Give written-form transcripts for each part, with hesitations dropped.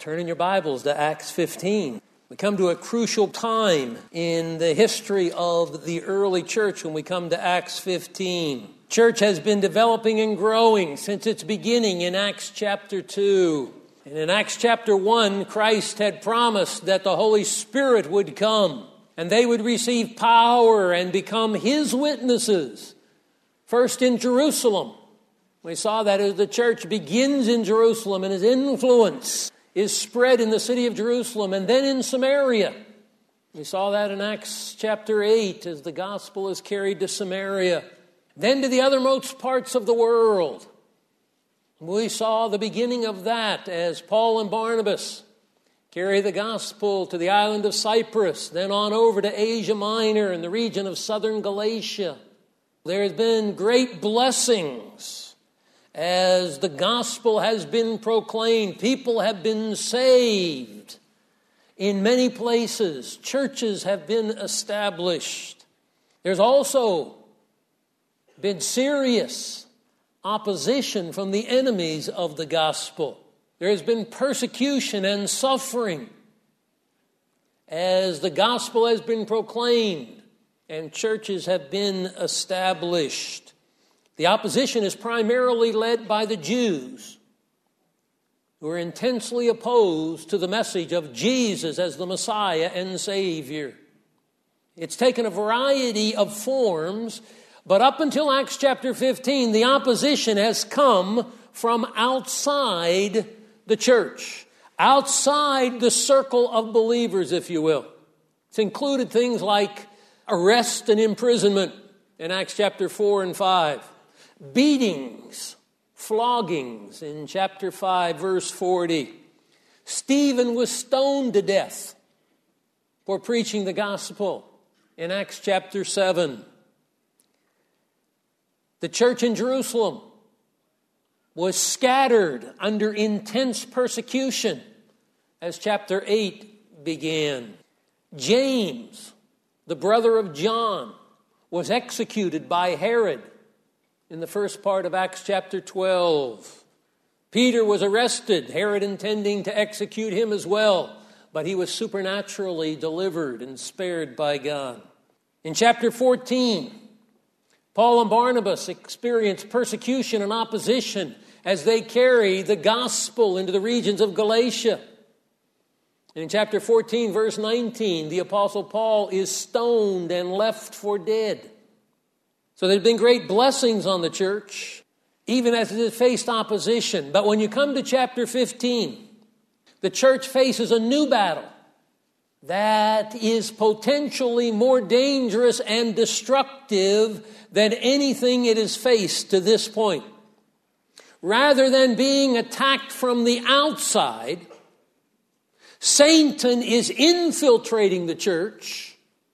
Turn in your Bibles to Acts 15. We come to a crucial time in the history of the early church when we come to Acts 15. Church has been developing and growing since its beginning in Acts chapter 2. And in Acts chapter 1, Christ had promised that the Holy Spirit would come and they would receive power and become His witnesses. First in Jerusalem. We saw that as the church begins in Jerusalem and His influence is spread in the city of Jerusalem and then in Samaria. We saw that in Acts chapter 8 as the gospel is carried to Samaria, then to the othermost parts of the world. We saw the beginning of that as Paul and Barnabas carry the gospel to the island of Cyprus, then on over to Asia Minor and the region of southern Galatia. There has been great blessings as the gospel has been proclaimed. People have been saved in many places. Churches have been established. There's also been serious opposition from the enemies of the gospel. There has been persecution and suffering as the gospel has been proclaimed and churches have been established. The opposition is primarily led by the Jews, who are intensely opposed to the message of Jesus as the Messiah and Savior. It's taken a variety of forms, but up until Acts chapter 15, the opposition has come from outside the church, outside the circle of believers, if you will. It's included things like arrest and imprisonment in Acts chapter 4 and 5. Beatings, floggings in chapter 5, verse 40. Stephen was stoned to death for preaching the gospel in Acts chapter 7. The church in Jerusalem was scattered under intense persecution as chapter 8 began. James, the brother of John, was executed by Herod in the first part of Acts chapter 12. Peter was arrested, Herod intending to execute him as well, but he was supernaturally delivered and spared by God. In chapter 14, Paul and Barnabas experienced persecution and opposition as they carry the gospel into the regions of Galatia. And in chapter 14, verse 19, the Apostle Paul is stoned and left for dead. So there's been great blessings on the church, even as it has faced opposition. But when you come to chapter 15, the church faces a new battle that is potentially more dangerous and destructive than anything it has faced to this point. Rather than being attacked from the outside, Satan is infiltrating the church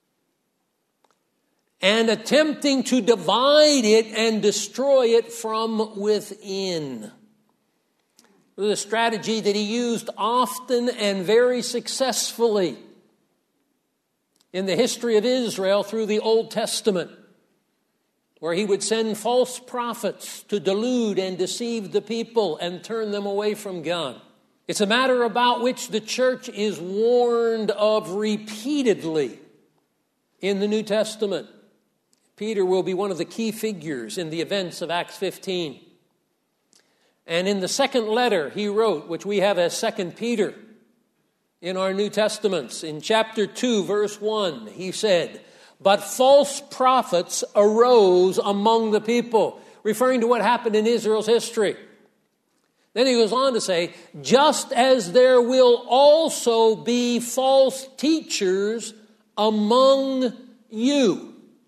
and attempting to divide it and destroy it from within. It was a strategy that he used often and very successfully in the history of Israel through the Old Testament, where he would send false prophets to delude and deceive the people and turn them away from God. It's a matter about which the church is warned of repeatedly in the New Testament. Peter will be one of the key figures in the events of Acts 15. And in the second letter he wrote, which we have as 2 Peter in our New Testaments, in chapter 2, verse 1, he said, "But false prophets arose among the people," referring to what happened in Israel's history. Then he goes on to say, "Just as there will also be false teachers among you,"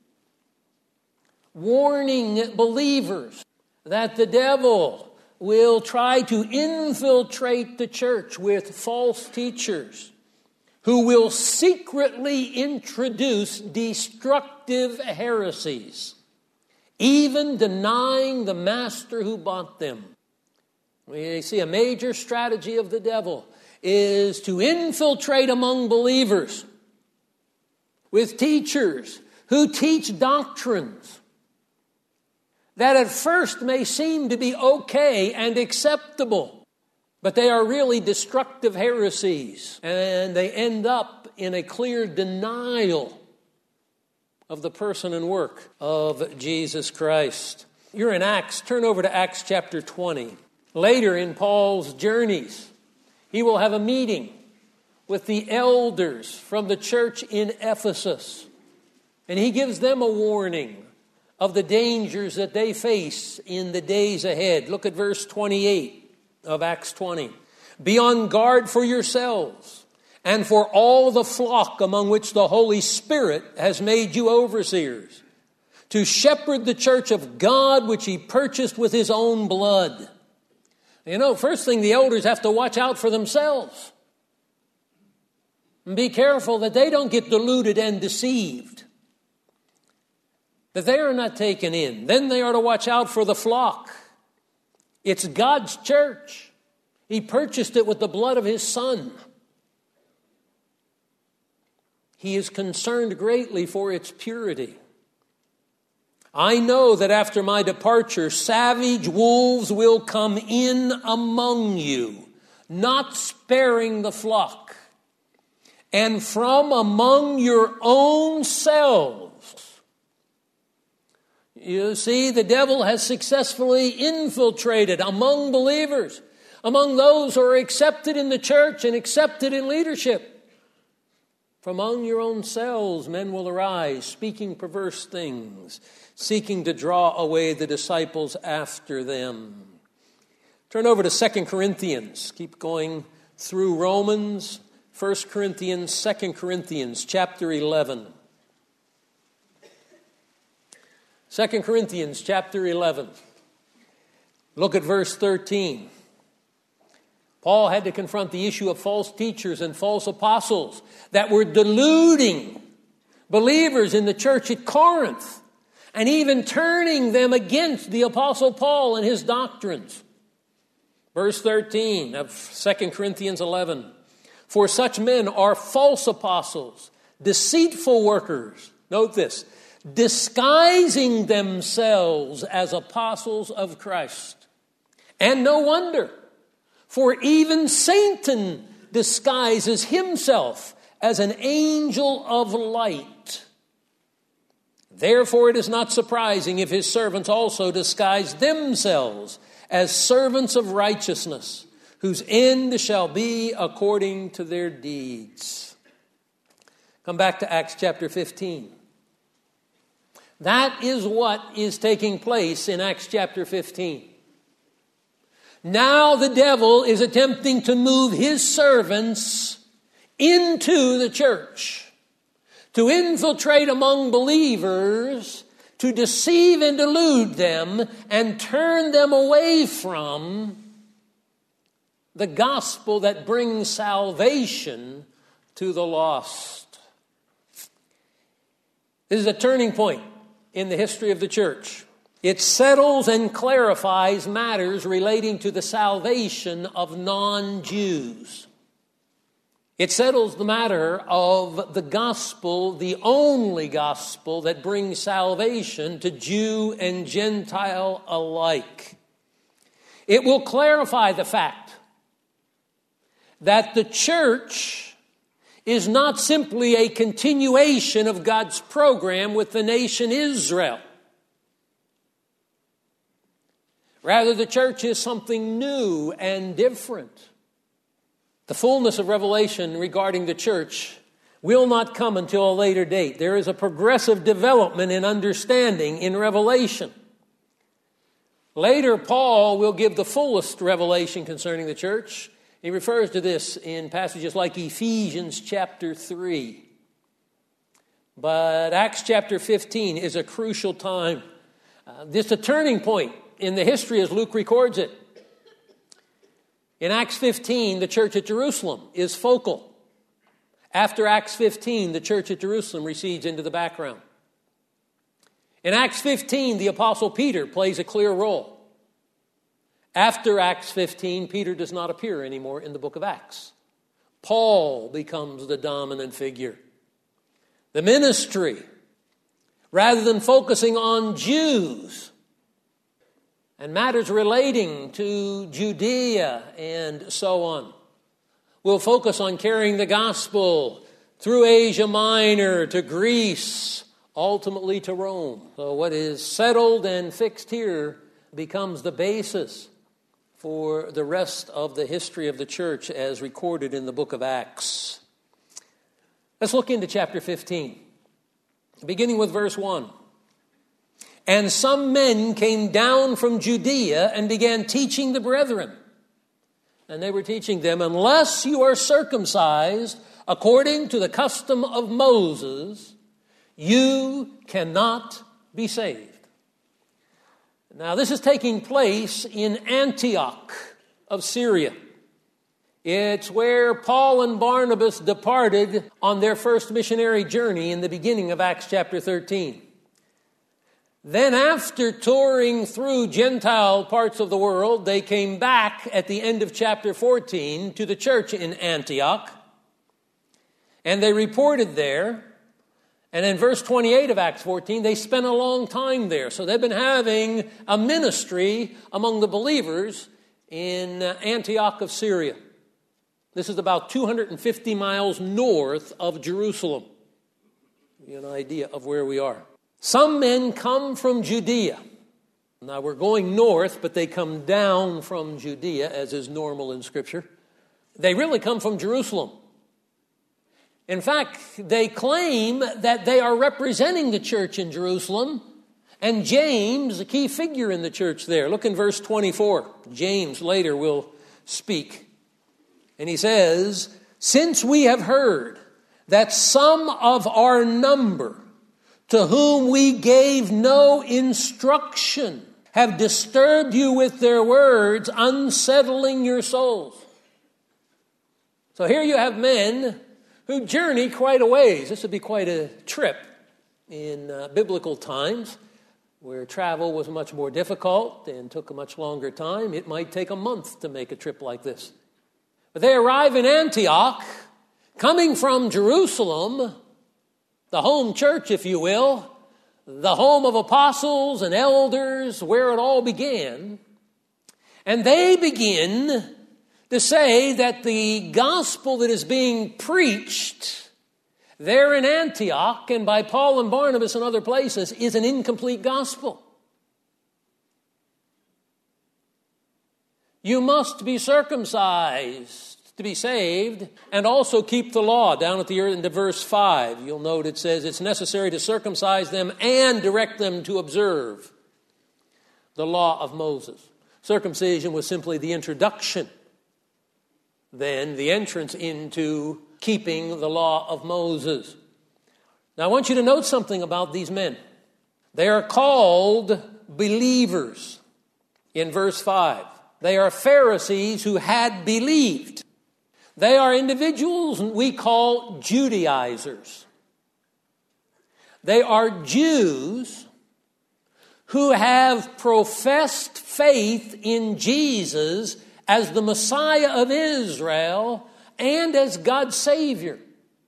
warning believers that the devil will try to infiltrate the church with false teachers who will secretly introduce destructive heresies, even denying the master who bought them. We see a major strategy of the devil is to infiltrate among believers with teachers who teach doctrines that at first may seem to be okay and acceptable, But they are really destructive heresies, and they end up in a clear denial of the person and work of Jesus Christ. You're in Acts. Turn over to Acts chapter 20. Later in Paul's journeys, he will have a meeting with the elders from the church in Ephesus. And he gives them a warning of the dangers that they face in the days ahead. Look at verse 28 of Acts 20. Be on guard for yourselves and for all the flock among which the Holy Spirit has made you overseers, to shepherd the church of God which he purchased with his own blood. You know, first thing, the elders have to watch out for themselves. And be careful that they don't get deluded and deceived, that they are not taken in. Then they are to watch out for the flock. It's God's church. He purchased it with the blood of his Son. He is concerned greatly for its purity. I know that after my departure, savage wolves will come in among you, not sparing the flock. And from among your own selves. You see, the devil has successfully infiltrated among believers, among those who are accepted in the church and accepted in leadership. From among your own selves, men will arise, speaking perverse things, seeking to draw away the disciples after them. Turn over to 2 Corinthians. Keep going through Romans, 1 Corinthians, 2 Corinthians, chapter 11. 2 Corinthians, chapter 11. Look at verse 13. Paul had to confront the issue of false teachers and false apostles that were deluding believers in the church at Corinth and even turning them against the apostle Paul and his doctrines. Verse 13 of 2 Corinthians 11. For such men are false apostles, deceitful workers. Note this. Disguising themselves as apostles of Christ. And no wonder. For even Satan disguises himself as an angel of light. Therefore, it is not surprising if his servants also disguise themselves as servants of righteousness, whose end shall be according to their deeds. Come back to Acts chapter 15. That is what is taking place in Acts chapter 15. Now the devil is attempting to move his servants into the church, to infiltrate among believers, to deceive and delude them and turn them away from the gospel that brings salvation to the lost. This is a turning point in the history of the church. It settles and clarifies matters relating to the salvation of non-Jews. It settles the matter of the gospel, the only gospel that brings salvation to Jew and Gentile alike. It will clarify the fact that the church is not simply a continuation of God's program with the nation Israel. Rather, the church is something new and different. The fullness of revelation regarding the church will not come until a later date. There is a progressive development in understanding in Revelation. Later, Paul will give the fullest revelation concerning the church. He refers to this in passages like Ephesians chapter 3. But Acts chapter 15 is a crucial time. This is a turning point in the history as Luke records it. In Acts 15, the church at Jerusalem is focal. After Acts 15, the church at Jerusalem recedes into the background. In Acts 15, the apostle Peter plays a clear role. After Acts 15, Peter does not appear anymore in the book of Acts. Paul becomes the dominant figure. The ministry, rather than focusing on Jews, and matters relating to Judea and so on. We'll focus on carrying the gospel through Asia Minor to Greece, ultimately to Rome. So what is settled and fixed here becomes the basis for the rest of the history of the church as recorded in the book of Acts. Let's look into chapter 15, beginning with verse 1. And some men came down from Judea and began teaching the brethren. And they were teaching them, unless you are circumcised according to the custom of Moses, you cannot be saved. Now, this is taking place in Antioch of Syria. It's where Paul and Barnabas departed on their first missionary journey in the beginning of Acts chapter 13. Then after touring through Gentile parts of the world, they came back at the end of chapter 14 to the church in Antioch. And they reported there. And in verse 28 of Acts 14, they spent a long time there. So they've been having a ministry among the believers in Antioch of Syria. This is about 250 miles north of Jerusalem. Give you an idea of where we are. Some men come from Judea. Now we're going north, but they come down from Judea, as is normal in Scripture. They really come from Jerusalem. In fact, they claim that they are representing the church in Jerusalem, and James, a key figure in the church there. Look in verse 24. James later will speak. And he says, since we have heard that some of our number, to whom we gave no instruction, have disturbed you with their words, unsettling your souls. So here you have men who journey quite a ways. This would be quite a trip in biblical times, where travel was much more difficult and took a much longer time. It might take a month to make a trip like this. But they arrive in Antioch, coming from Jerusalem, the home church, if you will, the home of apostles and elders, where it all began. And they begin to say that the gospel that is being preached there in Antioch and by Paul and Barnabas and other places is an incomplete gospel. You must be circumcised to be saved, and also keep the law. Down at the end of verse 5, you'll note it says it's necessary to circumcise them and direct them to observe the law of Moses. Circumcision was simply the introduction, then the entrance into keeping the law of Moses. Now I want you to note something about these men. They are called believers in verse 5. They are Pharisees who had believed. They are individuals we call Judaizers. They are Jews who have professed faith in Jesus as the Messiah of Israel and as God's Savior.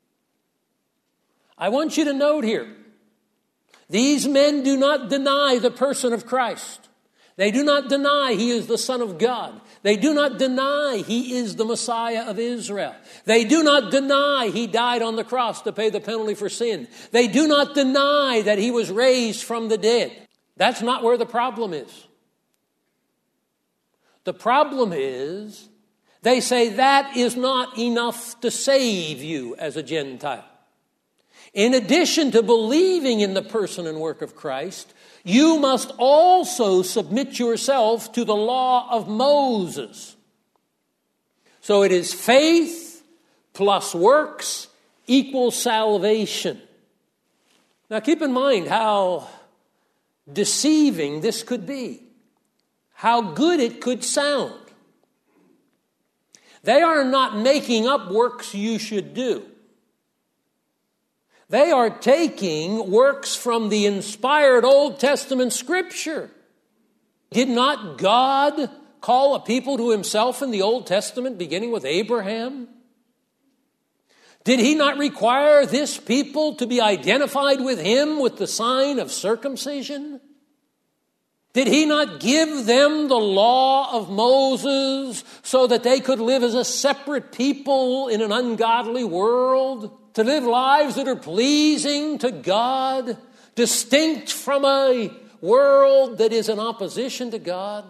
I want you to note here, these men do not deny the person of Christ. They do not deny He is the Son of God. They do not deny He is the Messiah of Israel. They do not deny He died on the cross to pay the penalty for sin. They do not deny that He was raised from the dead. That's not where the problem is. The problem is, they say that is not enough to save you as a Gentile. In addition to believing in the person and work of Christ, you must also submit yourself to the law of Moses. So it is faith plus works equals salvation. Now keep in mind how deceiving this could be, how good it could sound. They are not making up works you should do. They are taking works from the inspired Old Testament Scripture. Did not God call a people to Himself in the Old Testament, beginning with Abraham? Did He not require this people to be identified with Him with the sign of circumcision? Did he not give them the law of Moses so that they could live as a separate people in an ungodly world? To live lives that are pleasing to God, distinct from a world that is in opposition to God?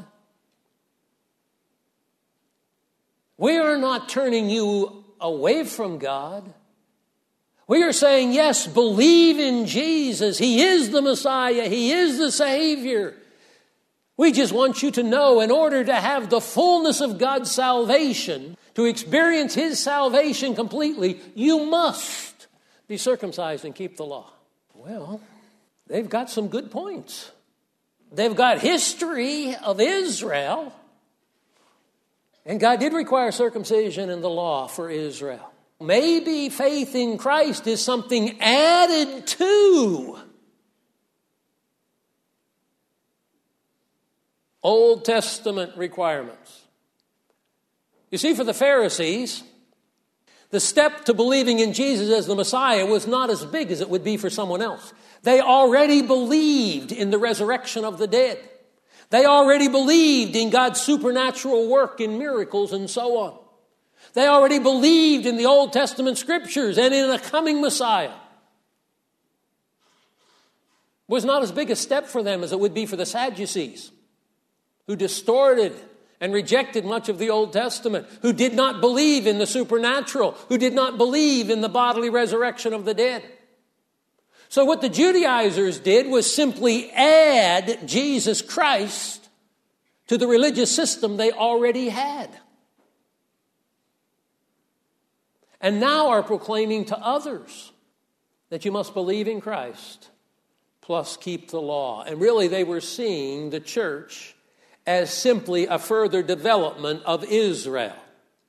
We are not turning you away from God. We are saying, yes, believe in Jesus. He is the Messiah. He is the Savior. We just want you to know, in order to have the fullness of God's salvation, to experience His salvation completely, you must be circumcised and keep the law. Well, they've got some good points. They've got history of Israel. And God did require circumcision in the law for Israel. Maybe faith in Christ is something added to Old Testament requirements. You see, for the Pharisees, the step to believing in Jesus as the Messiah was not as big as it would be for someone else. They already believed in the resurrection of the dead. They already believed in God's supernatural work in miracles and so on. They already believed in the Old Testament scriptures and in a coming Messiah. It was not as big a step for them as it would be for the Sadducees, who distorted and rejected much of the Old Testament, who did not believe in the supernatural, who did not believe in the bodily resurrection of the dead. So what the Judaizers did was simply add Jesus Christ to the religious system they already had. And now are proclaiming to others that you must believe in Christ plus keep the law. And really they were seeing the church as simply a further development of Israel.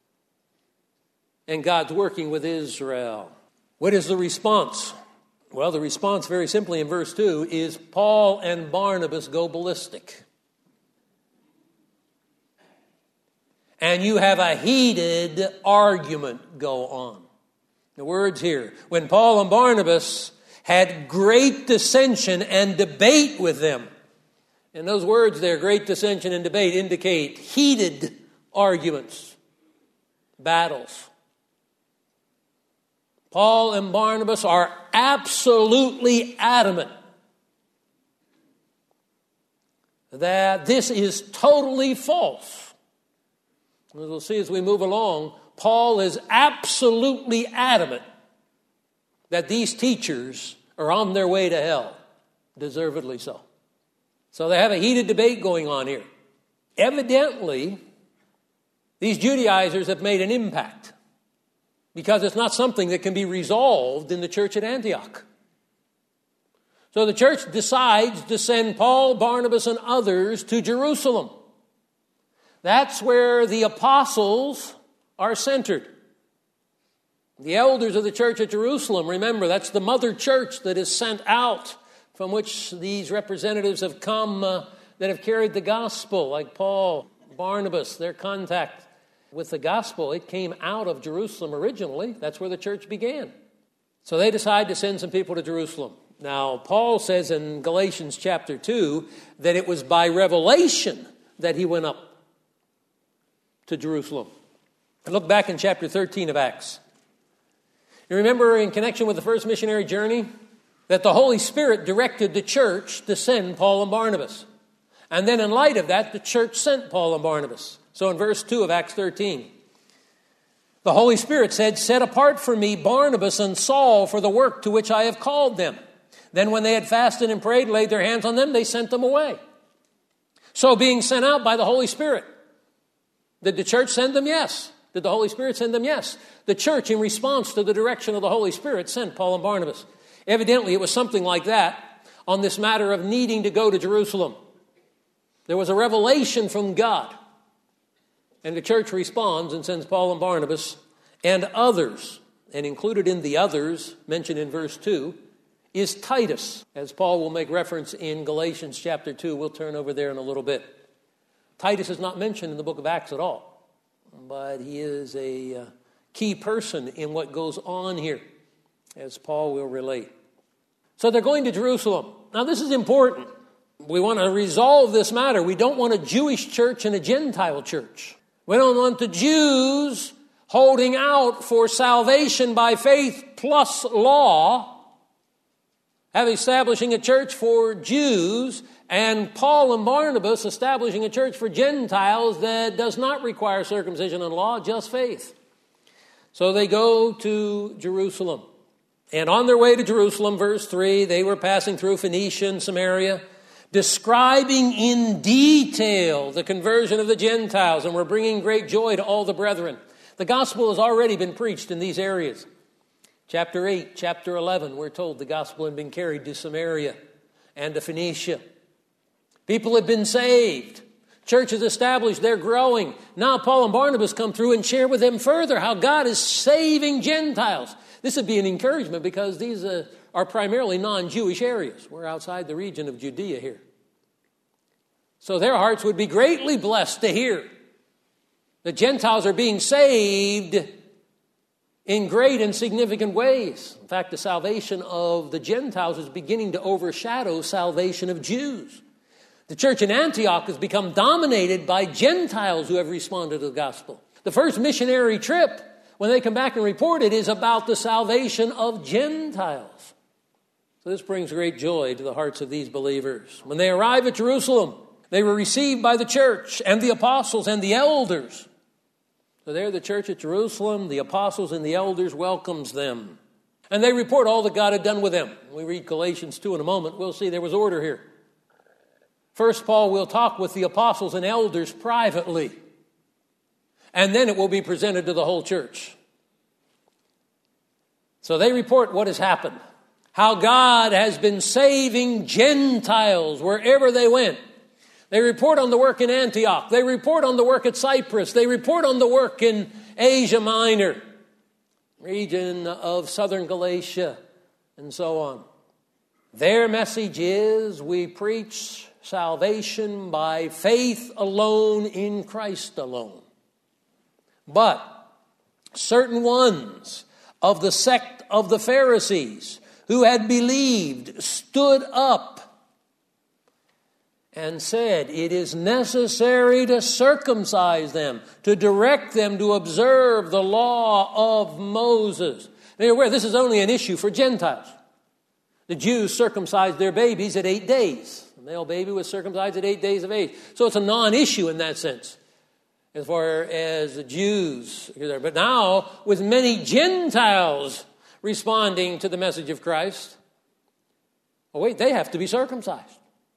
And God's working with Israel. What is the response? Well, the response, very simply in verse 2, is Paul and Barnabas go ballistic. And you have a heated argument go on. The words here, when Paul and Barnabas had great dissension and debate with them. And those words there, great dissension and debate, indicate heated arguments, battles. Paul and Barnabas are absolutely adamant that this is totally false. As we'll see as we move along, Paul is absolutely adamant that these teachers are on their way to hell, deservedly so. So they have a heated debate going on here. Evidently, these Judaizers have made an impact, because it's not something that can be resolved in the church at Antioch. So the church decides to send Paul, Barnabas, and others to Jerusalem. That's where the apostles are centered. The elders of the church at Jerusalem, remember, that's the mother church that is sent out, from which these representatives have come that have carried the gospel, like Paul, Barnabas, their contact with the gospel. It came out of Jerusalem originally. That's where the church began. So they decide to send some people to Jerusalem. Now, Paul says in Galatians chapter 2 that it was by revelation that he went up to Jerusalem. And look back in chapter 13 of Acts. You remember, in connection with the first missionary journey, that the Holy Spirit directed the church to send Paul and Barnabas. And then in light of that, the church sent Paul and Barnabas. So in verse 2 of Acts 13, the Holy Spirit said, "Set apart for me Barnabas and Saul for the work to which I have called them." Then when they had fasted and prayed, laid their hands on them, they sent them away. So being sent out by the Holy Spirit, did the church send them? Yes. Did the Holy Spirit send them? Yes. The church, in response to the direction of the Holy Spirit, sent Paul and Barnabas. Evidently, it was something like that on this matter of needing to go to Jerusalem. There was a revelation from God. And the church responds and sends Paul and Barnabas and others. And included in the others, mentioned in verse 2, is Titus. As Paul will make reference in Galatians chapter 2, we'll turn over there in a little bit. Titus is not mentioned in the book of Acts at all. But he is a key person in what goes on here, as Paul will relate. So they're going to Jerusalem. Now this is important. We want to resolve this matter. We don't want a Jewish church and a Gentile church. We don't want the Jews holding out for salvation by faith plus law, establishing a church for Jews, and Paul and Barnabas establishing a church for Gentiles that does not require circumcision and law, just faith. So they go to Jerusalem. And on their way to Jerusalem, verse 3, they were passing through Phoenicia and Samaria, describing in detail the conversion of the Gentiles, and were bringing great joy to all the brethren. The gospel has already been preached in these areas. Chapter 8, chapter 11, we're told the gospel had been carried to Samaria and to Phoenicia. People had been saved. Churches established, they're growing. Now Paul and Barnabas come through and share with them further how God is saving Gentiles. This would be an encouragement because these are primarily non-Jewish areas. We're outside the region of Judea here. So their hearts would be greatly blessed to hear the Gentiles are being saved in great and significant ways. In fact, the salvation of the Gentiles is beginning to overshadow salvation of Jews. The church in Antioch has become dominated by Gentiles who have responded to the gospel. The first missionary trip, when they come back and report it, is about the salvation of Gentiles. So this brings great joy to the hearts of these believers. When they arrive at Jerusalem, they were received by the church and the apostles and the elders. So there the church at Jerusalem, the apostles and the elders welcomes them. And they report all that God had done with them. We read Galatians 2 in a moment. We'll see there was order here. First, Paul will talk with the apostles and elders privately. And then it will be presented to the whole church. So they report what has happened. How God has been saving Gentiles wherever they went. They report on the work in Antioch. They report on the work at Cyprus. They report on the work in Asia Minor, region of southern Galatia, and so on. Their message is, we preach salvation by faith alone in Christ alone. But certain ones of the sect of the Pharisees who had believed stood up and said, it is necessary to circumcise them, to direct them to observe the law of Moses. Now you're aware, this is only an issue for Gentiles. The Jews circumcised their babies at 8 days. The male baby was circumcised at 8 days of age. So it's a non-issue in that sense, as far as the Jews. But now, with many Gentiles responding to the message of Christ, oh wait, they have to be circumcised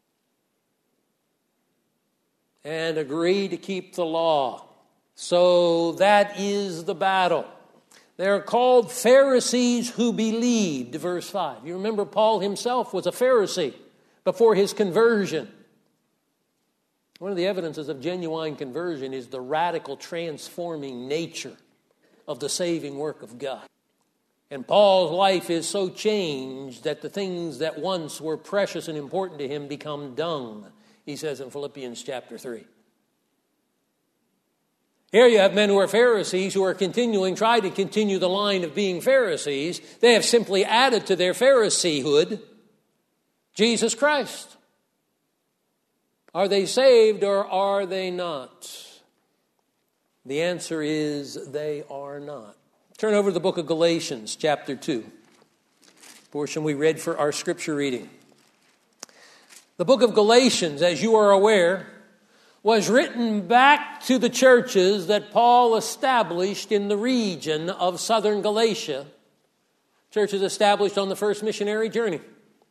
and agree to keep the law. So that is the battle. They're called Pharisees who believed, verse 5. You remember Paul himself was a Pharisee before his conversion. One of the evidences of genuine conversion is the radical transforming nature of the saving work of God. And Paul's life is so changed that the things that once were precious and important to him become dung, he says in Philippians chapter 3. Here you have men who are Pharisees who are trying to continue the line of being Pharisees. They have simply added to their Phariseehood Jesus Christ. Are they saved or are they not? The answer is they are not. Turn over to the book of Galatians, chapter 2. Portion we read for our scripture reading. The book of Galatians, as you are aware, was written back to the churches that Paul established in the region of southern Galatia. Churches established on the first missionary journey.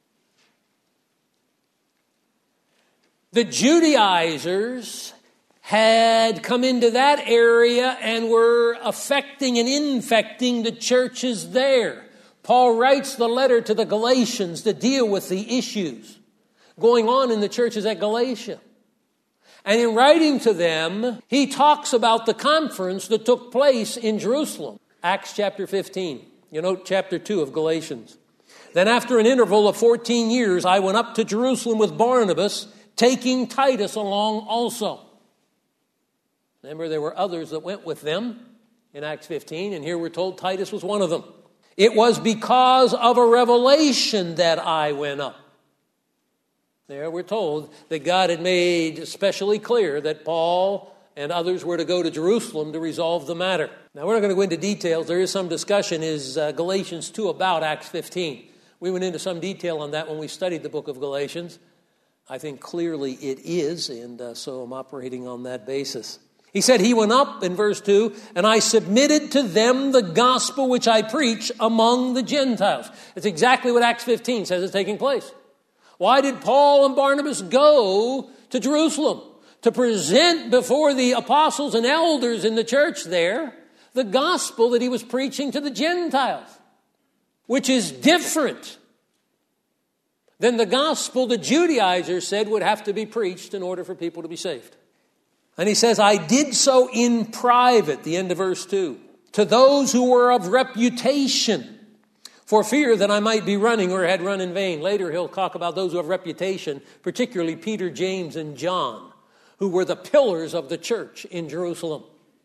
The Judaizers had come into that area and were affecting and infecting the churches there. Paul writes the letter to the Galatians to deal with the issues going on in the churches at Galatia. And in writing to them, he talks about the conference that took place in Jerusalem. Acts chapter 15. You note chapter 2 of Galatians. Then after an interval of 14 years, I went up to Jerusalem with Barnabas, taking Titus along also. Remember, there were others that went with them in Acts 15, and here we're told Titus was one of them. It was because of a revelation that I went up. There we're told that God had made especially clear that Paul and others were to go to Jerusalem to resolve the matter. Now, we're not going to go into details. There is some discussion, is Galatians 2 about Acts 15? We went into some detail on that when we studied the book of Galatians. I think clearly it is, and so I'm operating on that basis. He said, he went up in verse 2, and I submitted to them the gospel which I preach among the Gentiles. It's exactly what Acts 15 says is taking place. Why did Paul and Barnabas go to Jerusalem? To present before the apostles and elders in the church there the gospel that he was preaching to the Gentiles, which is different than the gospel the Judaizers said would have to be preached in order for people to be saved. And he says, I did so in private, the end of verse 2, to those who were of reputation, for fear that I might be running or had run in vain. Later he'll talk about those who have reputation, particularly Peter, James, and John, who were the pillars of the church in Jerusalem.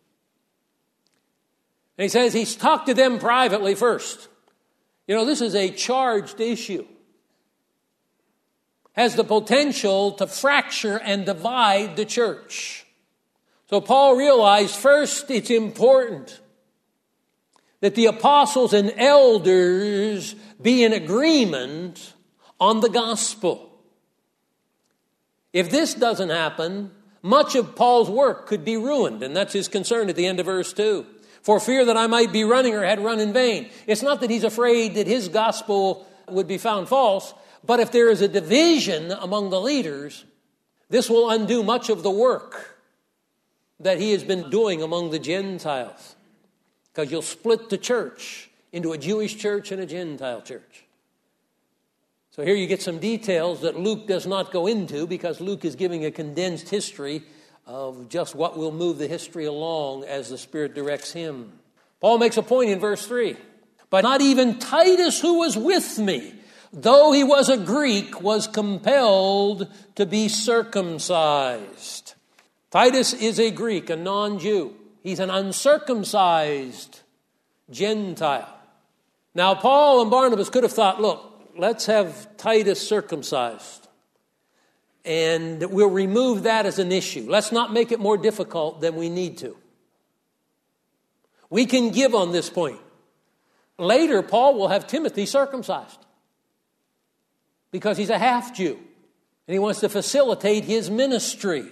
And he says he's talked to them privately first. You know, this is a charged issue. Has the potential to fracture and divide the church. So Paul realized first it's important that the apostles and elders be in agreement on the gospel. If this doesn't happen, much of Paul's work could be ruined, and that's his concern at the end of verse 2. For fear that I might be running or had run in vain. It's not that he's afraid that his gospel would be found false, but if there is a division among the leaders, this will undo much of the work that he has been doing among the Gentiles. Because you'll split the church into a Jewish church and a Gentile church. So here you get some details that Luke does not go into, because Luke is giving a condensed history of just what will move the history along as the Spirit directs him. Paul makes a point in verse 3. But not even Titus, who was with me, though he was a Greek, was compelled to be circumcised. Titus is a Greek, a non-Jew. He's an uncircumcised Gentile. Now, Paul and Barnabas could have thought, look, let's have Titus circumcised, and we'll remove that as an issue. Let's not make it more difficult than we need to. We can give on this point. Later, Paul will have Timothy circumcised because he's a half-Jew, and he wants to facilitate his ministry.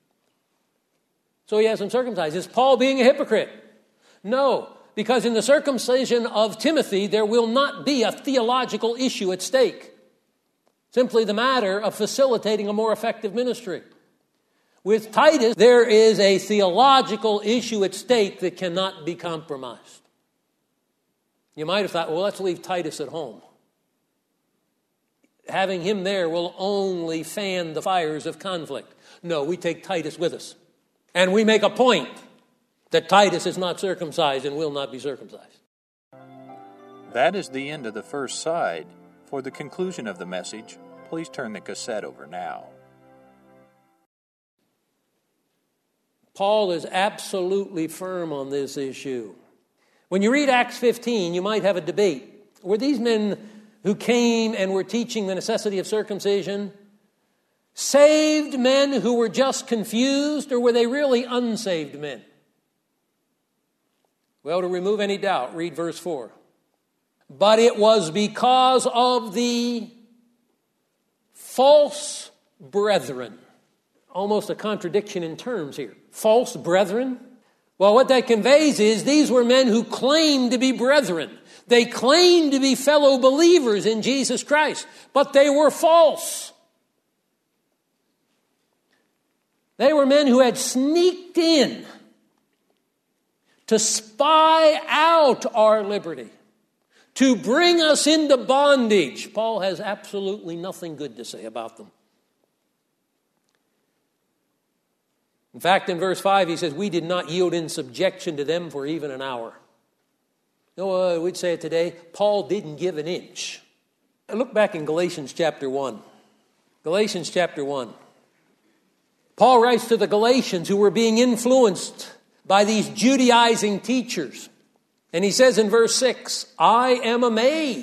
So he has him circumcised. Is Paul being a hypocrite? No, because in the circumcision of Timothy, there will not be a theological issue at stake. Simply the matter of facilitating a more effective ministry. With Titus, there is a theological issue at stake that cannot be compromised. You might have thought, well, let's leave Titus at home. Having him there will only fan the fires of conflict. No, we take Titus with us. And we make a point that Titus is not circumcised and will not be circumcised. That is the end of the first side. For the conclusion of the message, please turn the cassette over now. Paul is absolutely firm on this issue. When you read Acts 15, you might have a debate. Were these men who came and were teaching the necessity of circumcision saved men who were just confused, or were they really unsaved men? Well, to remove any doubt, read verse 4. But it was because of the false brethren. Almost a contradiction in terms here. False brethren? Well, what that conveys is these were men who claimed to be brethren. They claimed to be fellow believers in Jesus Christ, but they were false. They were men who had sneaked in to spy out our liberty, to bring us into bondage. Paul has absolutely nothing good to say about them. In fact, in verse 5, he says, we did not yield in subjection to them for even an hour. You know, we'd say it today, Paul didn't give an inch. Look back in Galatians chapter 1. Galatians chapter 1. Paul writes to the Galatians who were being influenced by these Judaizing teachers. And he says in verse 6, I am amazed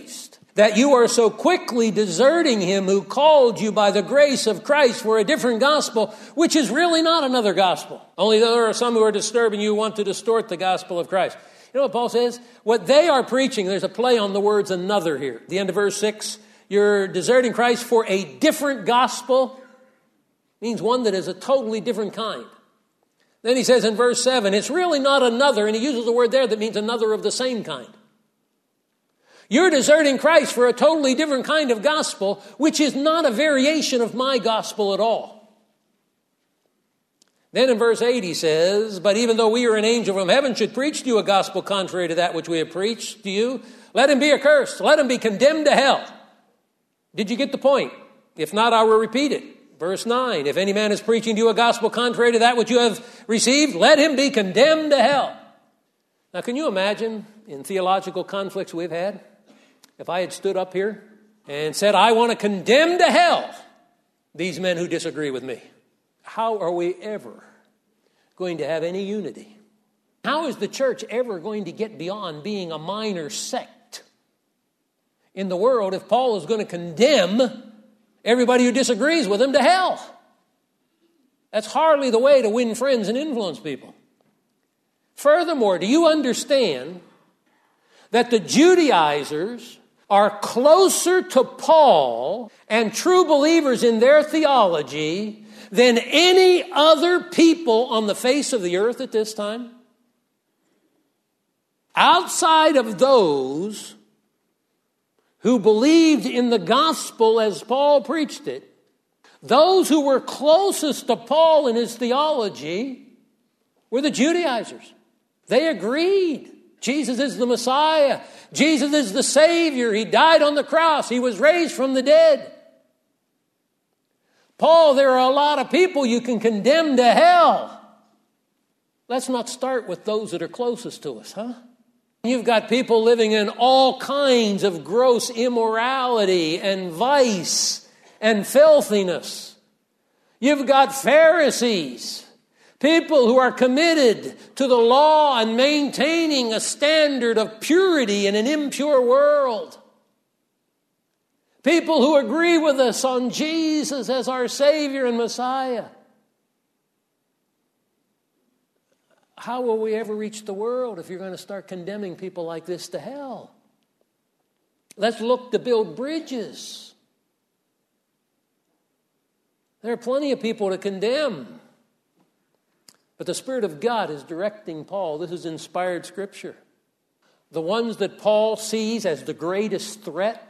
that you are so quickly deserting him who called you by the grace of Christ for a different gospel, which is really not another gospel. Only there are some who are disturbing you who want to distort the gospel of Christ. You know what Paul says? What they are preaching, there's a play on the words another here. At the end of verse 6, you're deserting Christ for a different gospel. Means one that is a totally different kind. Then he says in verse 7, it's really not another, and he uses a word there that means another of the same kind. You're deserting Christ for a totally different kind of gospel, which is not a variation of my gospel at all. Then in verse 8 he says, but even though we or an angel from heaven should preach to you a gospel contrary to that which we have preached to you, let him be accursed, let him be condemned to hell. Did you get the point? If not, I will repeat it. Verse 9, if any man is preaching to you a gospel contrary to that which you have received, let him be condemned to hell. Now, can you imagine in theological conflicts we've had, if I had stood up here and said, I want to condemn to hell these men who disagree with me? How are we ever going to have any unity? How is the church ever going to get beyond being a minor sect in the world if Paul is going to condemn everybody who disagrees with him to hell? That's hardly the way to win friends and influence people. Furthermore, do you understand that the Judaizers are closer to Paul and true believers in their theology than any other people on the face of the earth at this time? Outside of those who believed in the gospel as Paul preached it, those who were closest to Paul in his theology were the Judaizers. They agreed. Jesus is the Messiah. Jesus is the Savior. He died on the cross. He was raised from the dead. Paul, there are a lot of people you can condemn to hell. Let's not start with those that are closest to us, huh? You've got people living in all kinds of gross immorality and vice and filthiness. You've got Pharisees, people who are committed to the law and maintaining a standard of purity in an impure world. People who agree with us on Jesus as our Savior and Messiah. How will we ever reach the world if you're going to start condemning people like this to hell? Let's look to build bridges. There are plenty of people to condemn. But the Spirit of God is directing Paul. This is inspired Scripture. The ones that Paul sees as the greatest threat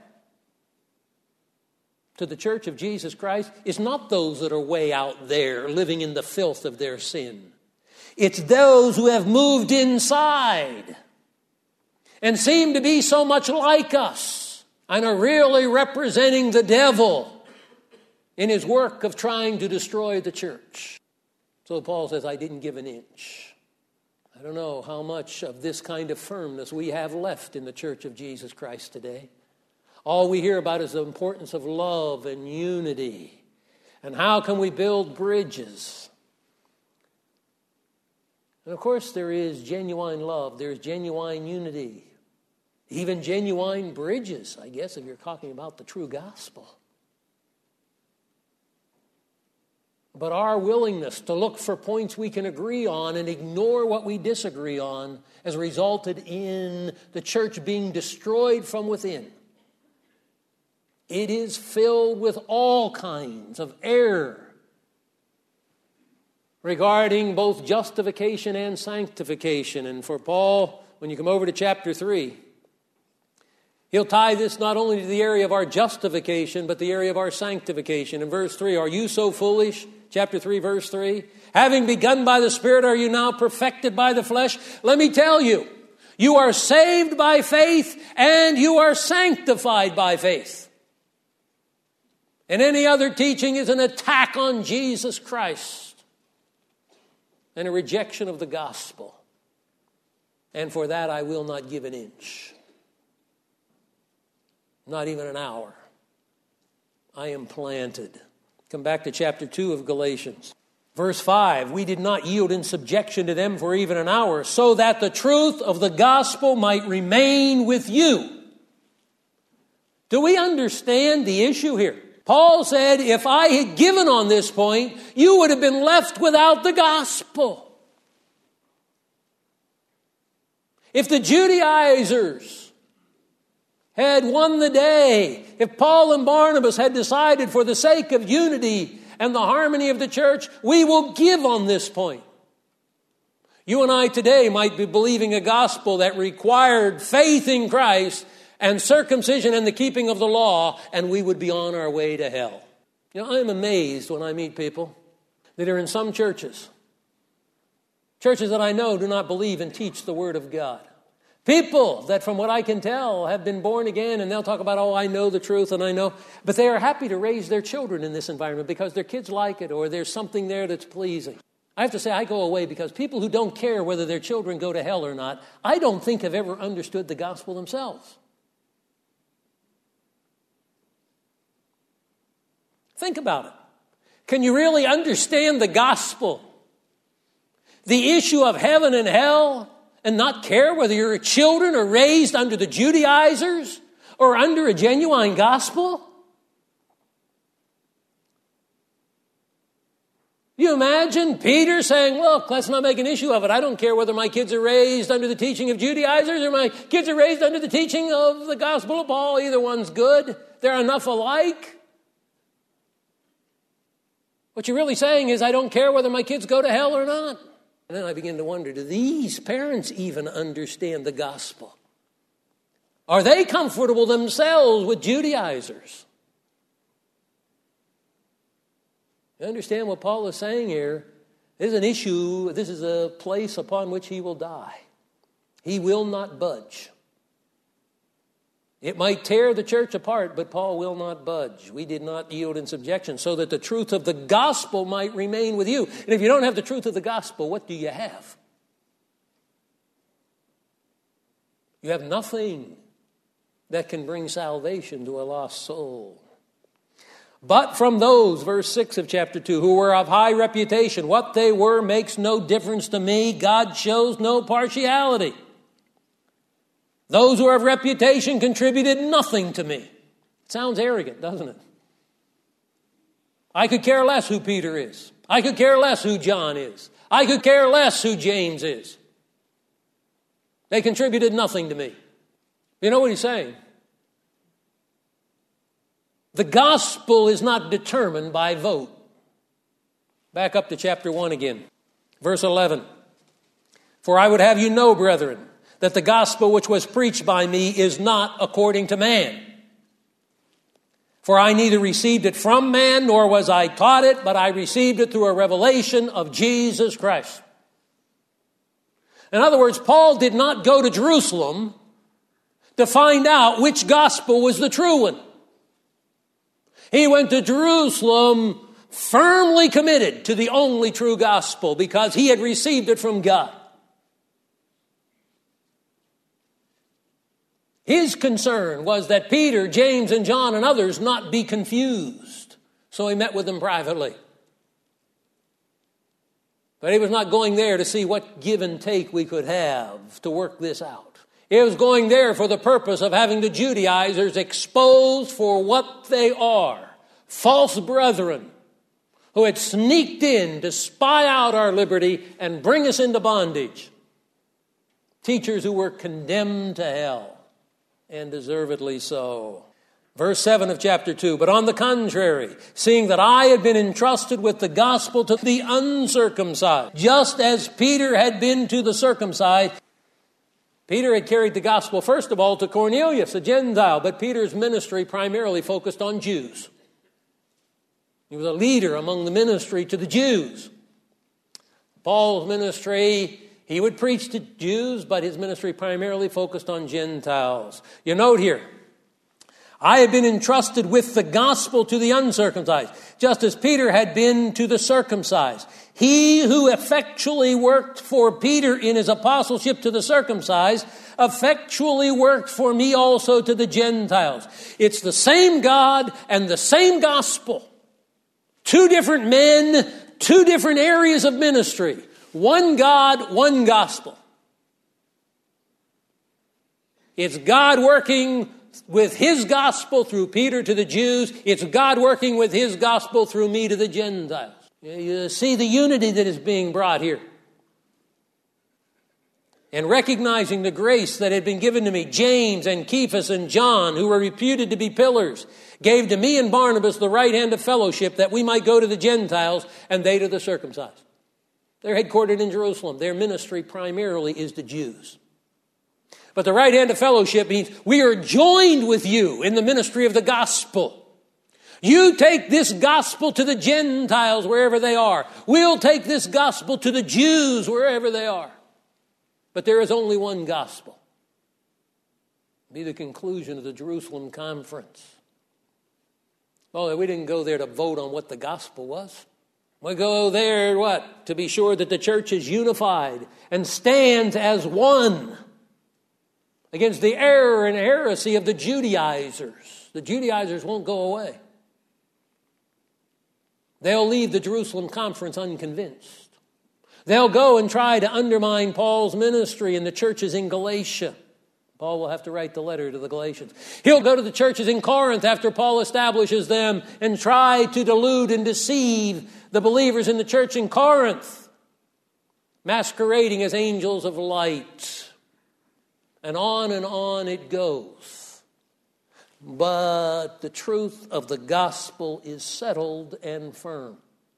to the church of Jesus Christ is not those that are way out there living in the filth of their sin. It's those who have moved inside and seem to be so much like us and are really representing the devil in his work of trying to destroy the church. So Paul says, I didn't give an inch. I don't know how much of this kind of firmness we have left in the church of Jesus Christ today. All we hear about is the importance of love and unity. And how can we build bridges? And of course there is genuine love. There's genuine unity. Even genuine bridges, I guess, if you're talking about the true gospel. But our willingness to look for points we can agree on and ignore what we disagree on has resulted in the church being destroyed from within. It is filled with all kinds of error regarding both justification and sanctification. And for Paul, when you come over to chapter 3, he'll tie this not only to the area of our justification, but the area of our sanctification. In verse 3, are you so foolish? Chapter 3, verse 3. Having begun by the Spirit, are you now perfected by the flesh? Let me tell you, you are saved by faith and you are sanctified by faith. And any other teaching is an attack on Jesus Christ and a rejection of the gospel. And for that I will not give an inch. Not even an hour. I am planted. Come back to chapter 2 of Galatians. Verse 5, we did not yield in subjection to them for even an hour, so that the truth of the gospel might remain with you. Do we understand the issue here? Paul said, if I had given on this point, you would have been left without the gospel. If the Judaizers had won the day, if Paul and Barnabas had decided for the sake of unity and the harmony of the church, we will give on this point. You and I today might be believing a gospel that required faith in Christ and circumcision and the keeping of the law, and we would be on our way to hell. You know, I'm amazed when I meet people that are in some churches that I know do not believe and teach the Word of God. People that, from what I can tell, have been born again, and they'll talk about, I know the truth, and I know. But they are happy to raise their children in this environment because their kids like it, or there's something there that's pleasing. I have to say, I go away because people who don't care whether their children go to hell or not, I don't think have ever understood the gospel themselves. Think about it. Can you really understand the gospel? The issue of heaven and hell, and not care whether your children are raised under the Judaizers or under a genuine gospel? You imagine Peter saying, look, let's not make an issue of it. I don't care whether my kids are raised under the teaching of Judaizers or my kids are raised under the teaching of the gospel of Paul. Either one's good. They're enough alike. What you're really saying is, I don't care whether my kids go to hell or not. And then I begin to wonder, do these parents even understand the gospel? Are they comfortable themselves with Judaizers? You understand what Paul is saying here? This is an issue, this is a place upon which he will die. He will not budge. It might tear the church apart, but Paul will not budge. We did not yield in subjection so that the truth of the gospel might remain with you. And if you don't have the truth of the gospel, what do you have? You have nothing that can bring salvation to a lost soul. But from those, verse 6 of chapter 2, who were of high reputation, what they were makes no difference to me. God shows no partiality. Those who are of reputation contributed nothing to me. It sounds arrogant, doesn't it? I could care less who Peter is. I could care less who John is. I could care less who James is. They contributed nothing to me. You know what he's saying? The gospel is not determined by vote. Back up to chapter 1 again. Verse 11. For I would have you know, brethren, that the gospel which was preached by me is not according to man. For I neither received it from man, nor was I taught it, but I received it through a revelation of Jesus Christ. In other words, Paul did not go to Jerusalem to find out which gospel was the true one. He went to Jerusalem firmly committed to the only true gospel because he had received it from God. His concern was that Peter, James, and John and others not be confused. So he met with them privately. But he was not going there to see what give and take we could have to work this out. He was going there for the purpose of having the Judaizers exposed for what they are. False brethren who had sneaked in to spy out our liberty and bring us into bondage. Teachers who were condemned to hell. And deservedly so. Verse 7 of chapter 2. But on the contrary, seeing that I had been entrusted with the gospel to the uncircumcised, just as Peter had been to the circumcised. Peter had carried the gospel, first of all, to Cornelius, a Gentile, but Peter's ministry primarily focused on Jews. He was a leader among the ministry to the Jews. Paul's ministry, he would preach to Jews, but his ministry primarily focused on Gentiles. You note here, I have been entrusted with the gospel to the uncircumcised, just as Peter had been to the circumcised. He who effectually worked for Peter in his apostleship to the circumcised, effectually worked for me also to the Gentiles. It's the same God and the same gospel. Two different men, two different areas of ministry. One God, one gospel. It's God working with His gospel through Peter to the Jews. It's God working with His gospel through me to the Gentiles. You see the unity that is being brought here. And recognizing the grace that had been given to me, James and Cephas and John, who were reputed to be pillars, gave to me and Barnabas the right hand of fellowship that we might go to the Gentiles and they to the circumcised. They're headquartered in Jerusalem. Their ministry primarily is to Jews. But the right hand of fellowship means we are joined with you in the ministry of the gospel. You take this gospel to the Gentiles wherever they are. We'll take this gospel to the Jews wherever they are. But there is only one gospel. It'll be the conclusion of the Jerusalem conference. Well, we didn't go there to vote on what the gospel was. We go there, what? To be sure that the church is unified and stands as one against the error and heresy of the Judaizers. The Judaizers won't go away. They'll leave the Jerusalem conference unconvinced. They'll go and try to undermine Paul's ministry in the churches in Galatia. Paul will have to write the letter to the Galatians. He'll go to the churches in Corinth after Paul establishes them and try to delude and deceive the believers in the church in Corinth, masquerading as angels of light. And on it goes. But the truth of the gospel is settled and firm.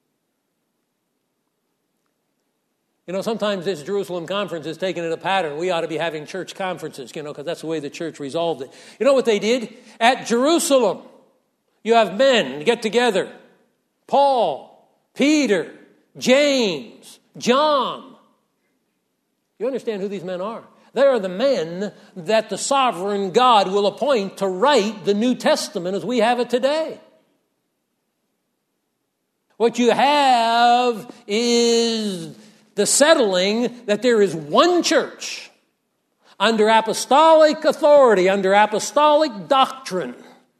You know, sometimes this Jerusalem conference is taken in a pattern. We ought to be having church conferences, because that's the way the church resolved it. You know what they did? At Jerusalem, you have men get together. Paul, Peter, James, John. You understand who these men are? They are the men that the sovereign God will appoint to write the New Testament as we have it today. What you have is the settling that there is one church under apostolic authority, under apostolic doctrine.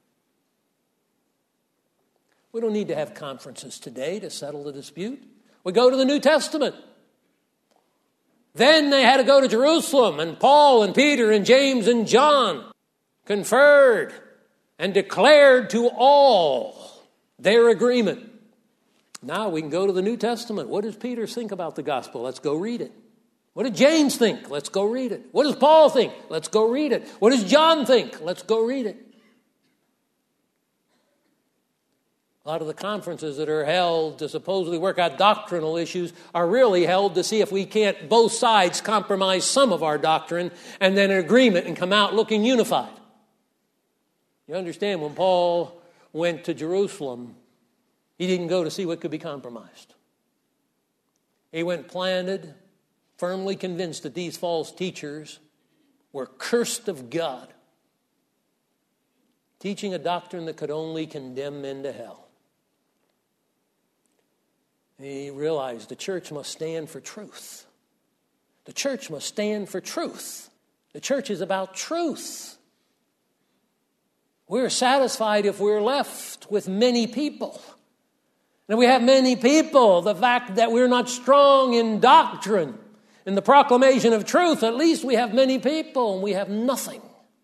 We don't need to have conferences today to settle the dispute. We go to the New Testament. Then they had to go to Jerusalem, and Paul and Peter and James and John conferred and declared to all their agreement. Now we can go to the New Testament. What does Peter think about the gospel? Let's go read it. What did James think? Let's go read it. What does Paul think? Let's go read it. What does John think? Let's go read it. A lot of the conferences that are held to supposedly work out doctrinal issues are really held to see if we can't both sides compromise some of our doctrine and then an agreement and come out looking unified. You understand, when Paul went to Jerusalem, he didn't go to see what could be compromised. He went planted, firmly convinced that these false teachers were cursed of God, teaching a doctrine that could only condemn men to hell. He realized the church must stand for truth. The church must stand for truth. The church is about truth. We're satisfied if we're left with many people. And we have many people. The fact that we're not strong in doctrine, in the proclamation of truth, at least we have many people and we have nothing.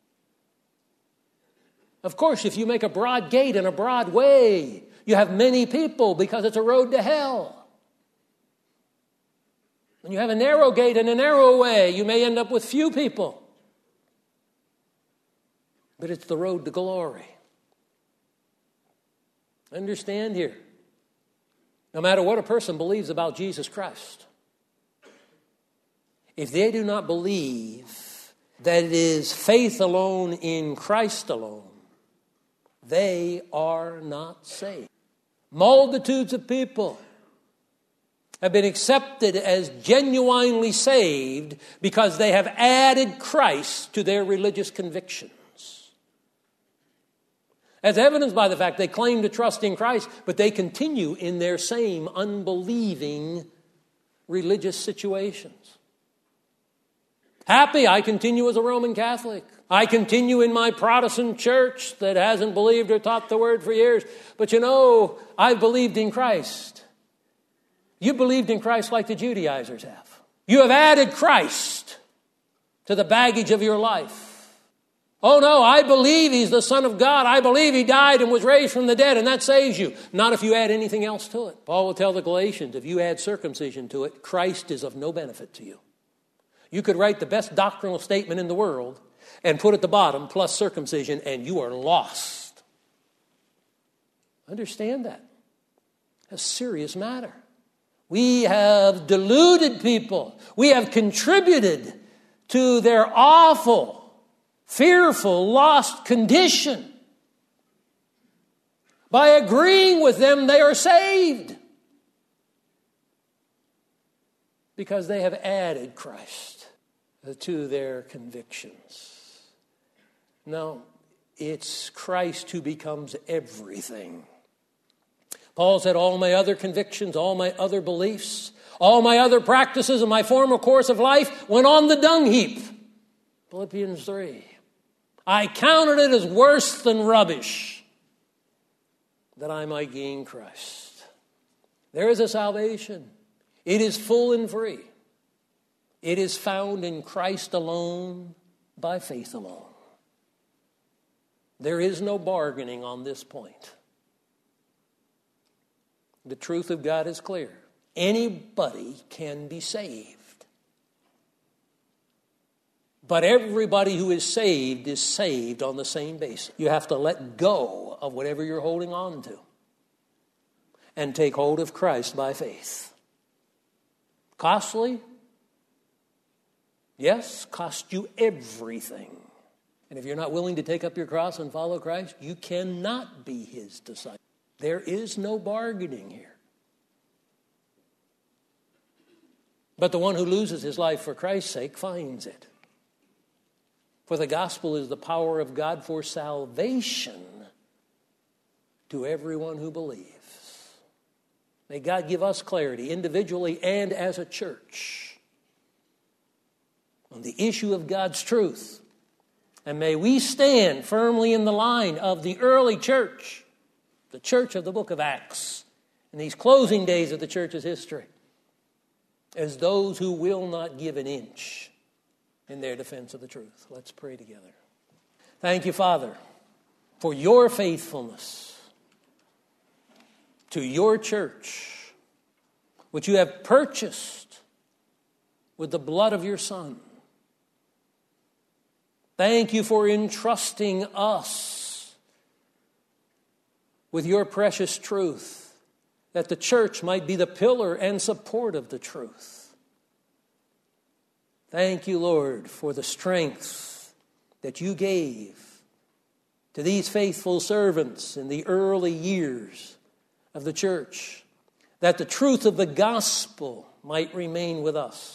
Of course, if you make a broad gate and a broad way, you have many people because it's a road to hell. When you have a narrow gate and a narrow way, you may end up with few people. But it's the road to glory. Understand here. No matter what a person believes about Jesus Christ, if they do not believe that it is faith alone in Christ alone, they are not saved. Multitudes of people have been accepted as genuinely saved because they have added Christ to their religious convictions. As evidenced by the fact they claim to trust in Christ, but they continue in their same unbelieving religious situations. Happy, I continue as a Roman Catholic. I continue in my Protestant church that hasn't believed or taught the word for years. But I've believed in Christ. You believed in Christ like the Judaizers have. You have added Christ to the baggage of your life. Oh no, I believe He's the Son of God. I believe He died and was raised from the dead, and that saves you. Not if you add anything else to it. Paul will tell the Galatians, if you add circumcision to it, Christ is of no benefit to you. You could write the best doctrinal statement in the world and put at the bottom, plus circumcision, and you are lost. Understand that. It's a serious matter. We have deluded people. We have contributed to their awful, fearful, lost condition. By agreeing with them, they are saved. Because they have added Christ to their convictions. No, it's Christ who becomes everything. Paul said, all my other convictions, all my other beliefs, all my other practices and my former course of life went on the dung heap. Philippians 3. I counted it as worse than rubbish, that I might gain Christ. There is a salvation. It is full and free. It is found in Christ alone, by faith alone. There is no bargaining on this point. The truth of God is clear. Anybody can be saved. But everybody who is saved on the same basis. You have to let go of whatever you're holding on to and take hold of Christ by faith. Costly? Yes, cost you everything. And if you're not willing to take up your cross and follow Christ, you cannot be His disciple. There is no bargaining here. But the one who loses his life for Christ's sake finds it. For the gospel is the power of God for salvation to everyone who believes. May God give us clarity, individually and as a church, on the issue of God's truth. And may we stand firmly in the line of the early church, the church of the book of Acts, in these closing days of the church's history, as those who will not give an inch in their defense of the truth. Let's pray together. Thank you, Father, for your faithfulness to your church, which you have purchased with the blood of your Son. Thank you for entrusting us with your precious truth, that the church might be the pillar and support of the truth. Thank you, Lord, for the strength that you gave to these faithful servants in the early years of the church, that the truth of the gospel might remain with us.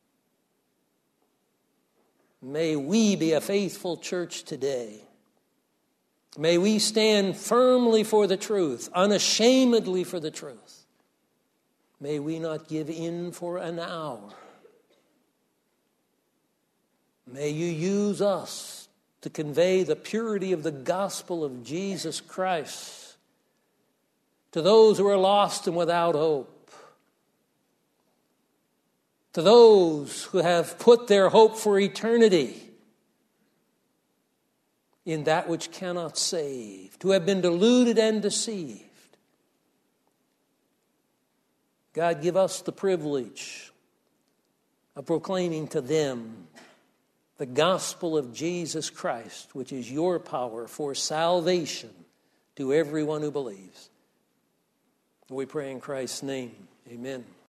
May we be a faithful church today. May we stand firmly for the truth, unashamedly for the truth. May we not give in for an hour. May you use us to convey the purity of the gospel of Jesus Christ to those who are lost and without hope, to those who have put their hope for eternity in that which cannot save, who have been deluded and deceived. God, give us the privilege of proclaiming to them the gospel of Jesus Christ, which is your power for salvation to everyone who believes. We pray in Christ's name. Amen.